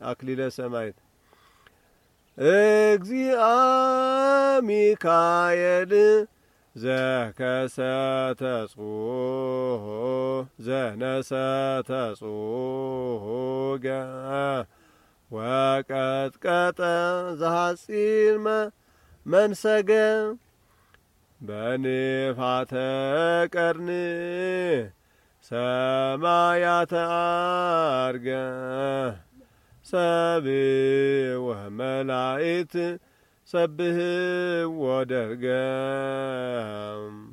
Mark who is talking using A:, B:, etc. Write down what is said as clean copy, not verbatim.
A: አክሊለ ሰማዕት እግዚአ ሚካኤል ዘከሰተ ጾሆ ዘነሰተ ጾሆገ ወቀጥቀጠ ዘሐጺር መንሰገ በንፋተ ቀርን ሰማያተ አርገ ሰብእ ወመላእክት ሰብህ ወደርገ